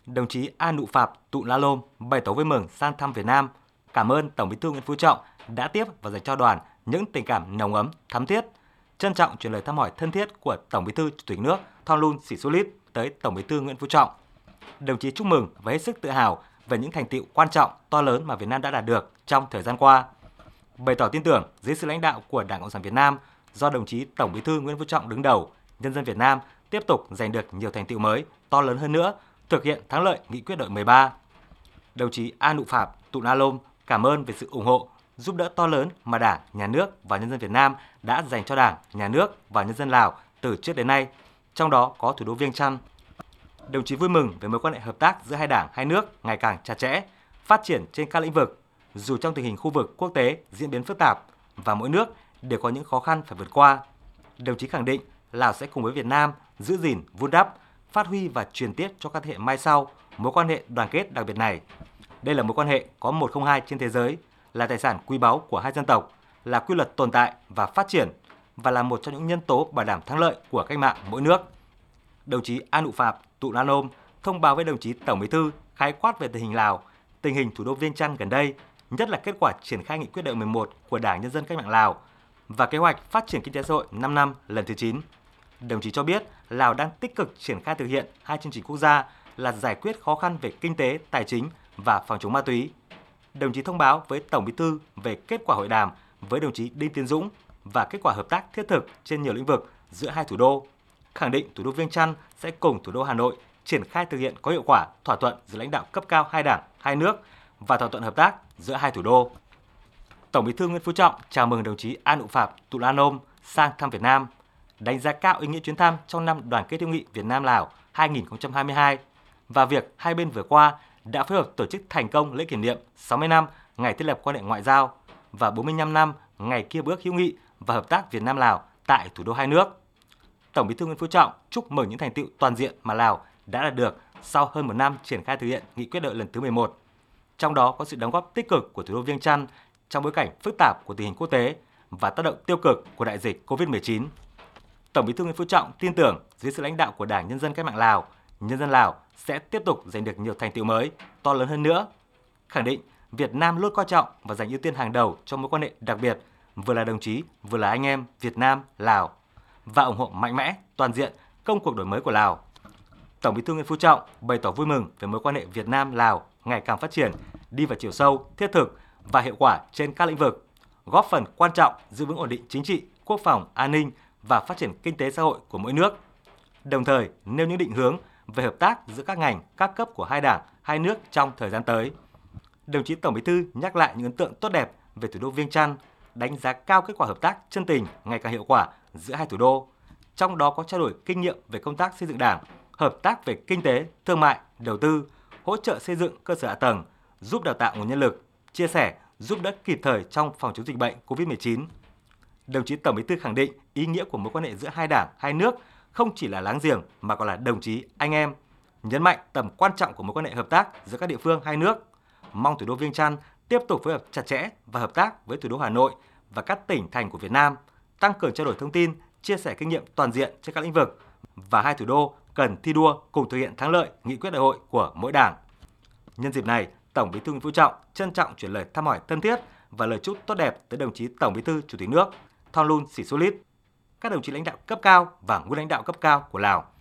đồng chí Anuphap Tulanom bày tỏ vui mừng sang thăm Việt Nam, cảm ơn Tổng Bí thư Nguyễn Phú Trọng đã tiếp và dành cho đoàn những tình cảm nồng ấm, thắm thiết. Trân trọng truyền lời thăm hỏi thân thiết của Tổng Bí thư Chủ tịch nước Thongloun Sisoulith tới Tổng Bí thư Nguyễn Phú Trọng. Đồng chí chúc mừng và hết sức tự hào về những thành tựu quan trọng, to lớn mà Việt Nam đã đạt được trong thời gian qua. Bày tỏ tin tưởng dưới sự lãnh đạo của Đảng Cộng sản Việt Nam do đồng chí Tổng Bí thư Nguyễn Phú Trọng đứng đầu, nhân dân Việt Nam tiếp tục giành được nhiều thành tựu mới, to lớn hơn nữa, thực hiện thắng lợi nghị quyết đại hội 13. Đồng chí Anuphap Tulanom cảm ơn về sự ủng hộ, giúp đỡ to lớn mà Đảng, Nhà nước và nhân dân Việt Nam đã dành cho Đảng, Nhà nước và nhân dân Lào từ trước đến nay, trong đó có thủ đô Viêng Chăn. Đồng chí vui mừng về mối quan hệ hợp tác giữa hai đảng, hai nước ngày càng chặt chẽ, phát triển trên các lĩnh vực, dù trong tình hình khu vực quốc tế diễn biến phức tạp và mỗi nước đều có những khó khăn phải vượt qua. Đồng chí khẳng định Lào sẽ cùng với Việt Nam giữ gìn, vun đắp, phát huy và truyền tiếp cho các thế hệ mai sau mối quan hệ đoàn kết đặc biệt này. Đây là mối quan hệ có 102 trên thế giới, là tài sản quý báu của hai dân tộc, là quy luật tồn tại và phát triển và là một trong những nhân tố bảo đảm thắng lợi của cách mạng mỗi nước. Đồng chí Anuphap Tulanom thông báo với đồng chí Tổng Bí thư khái quát về tình hình Lào, tình hình thủ đô Viêng Chăn gần đây, nhất là kết quả triển khai nghị quyết đại hội 11 của Đảng Nhân dân Cách mạng Lào và kế hoạch phát triển kinh tế xã hội 5 năm lần thứ 9. Đồng chí cho biết Lào đang tích cực triển khai thực hiện hai chương trình quốc gia là giải quyết khó khăn về kinh tế, tài chính và phòng chống ma túy. Đồng chí thông báo với Tổng Bí thư về kết quả hội đàm với đồng chí Đinh Tiến Dũng và kết quả hợp tác thiết thực trên nhiều lĩnh vực giữa hai thủ đô, khẳng định thủ đô Viêng Chăn sẽ cùng thủ đô Hà Nội triển khai thực hiện có hiệu quả thỏa thuận giữa lãnh đạo cấp cao hai đảng, hai nước và thỏa thuận hợp tác giữa hai thủ đô. Tổng Bí thư Nguyễn Phú Trọng chào mừng đồng chí Anuphap Tulanom sang thăm Việt Nam, đánh giá cao ý nghĩa chuyến thăm trong năm Đoàn kết hữu nghị Việt Nam Lào 2022 và việc hai bên vừa qua đã phối hợp tổ chức thành công lễ kỷ niệm 60 năm ngày thiết lập quan hệ ngoại giao và 45 năm ngày kia bước hữu nghị và hợp tác Việt Nam Lào tại thủ đô hai nước. Tổng Bí thư Nguyễn Phú Trọng chúc mừng những thành tựu toàn diện mà Lào đã đạt được sau hơn một năm triển khai thực hiện nghị quyết đại hội lần thứ 11. Trong đó có sự đóng góp tích cực của thủ đô Viêng Chăn trong bối cảnh phức tạp của tình hình quốc tế và tác động tiêu cực của đại dịch COVID-19. Tổng Bí thư Nguyễn Phú Trọng tin tưởng dưới sự lãnh đạo của Đảng Nhân dân Cách mạng Lào, nhân dân Lào sẽ tiếp tục giành được nhiều thành tựu mới, to lớn hơn nữa. Khẳng định Việt Nam luôn coi trọng và dành ưu tiên hàng đầu cho mối quan hệ đặc biệt, vừa là đồng chí, vừa là anh em Việt Nam, Lào và ủng hộ mạnh mẽ, toàn diện công cuộc đổi mới của Lào. Tổng Bí thư Nguyễn Phú Trọng bày tỏ vui mừng về mối quan hệ Việt Nam Lào ngày càng phát triển, đi vào chiều sâu, thiết thực và hiệu quả trên các lĩnh vực, góp phần quan trọng giữ vững ổn định chính trị, quốc phòng, an ninh và phát triển kinh tế xã hội của mỗi nước. Đồng thời nêu những định hướng về hợp tác giữa các ngành, các cấp của hai đảng, hai nước trong thời gian tới. Đồng chí Tổng Bí thư nhắc lại những ấn tượng tốt đẹp về thủ đô Viêng Chăn, đánh giá cao kết quả hợp tác chân tình ngày càng hiệu quả giữa hai thủ đô, trong đó có trao đổi kinh nghiệm về công tác xây dựng Đảng, hợp tác về kinh tế, thương mại, đầu tư, hỗ trợ xây dựng cơ sở hạ tầng, giúp đào tạo nguồn nhân lực, chia sẻ, giúp đỡ kịp thời trong phòng chống dịch bệnh COVID-19. Đồng chí Tổng Bí thư khẳng định ý nghĩa của mối quan hệ giữa hai đảng, hai nước không chỉ là láng giềng mà còn là đồng chí, anh em, nhấn mạnh tầm quan trọng của mối quan hệ hợp tác giữa các địa phương hai nước. Mong thủ đô Viêng Chăn tiếp tục phối hợp chặt chẽ và hợp tác với thủ đô Hà Nội và các tỉnh thành của Việt Nam, tăng cường trao đổi thông tin, chia sẻ kinh nghiệm toàn diện trên các lĩnh vực và hai thủ đô cần thi đua cùng thực hiện thắng lợi nghị quyết đại hội của mỗi đảng. Nhân dịp này, Tổng Bí thư Nguyễn Phú Trọng trân trọng chuyển lời thăm hỏi thân thiết và lời chúc tốt đẹp tới đồng chí Tổng Bí thư Chủ tịch nước Thongloun Sisoulith, các đồng chí lãnh đạo cấp cao và nguyên lãnh đạo cấp cao của Lào.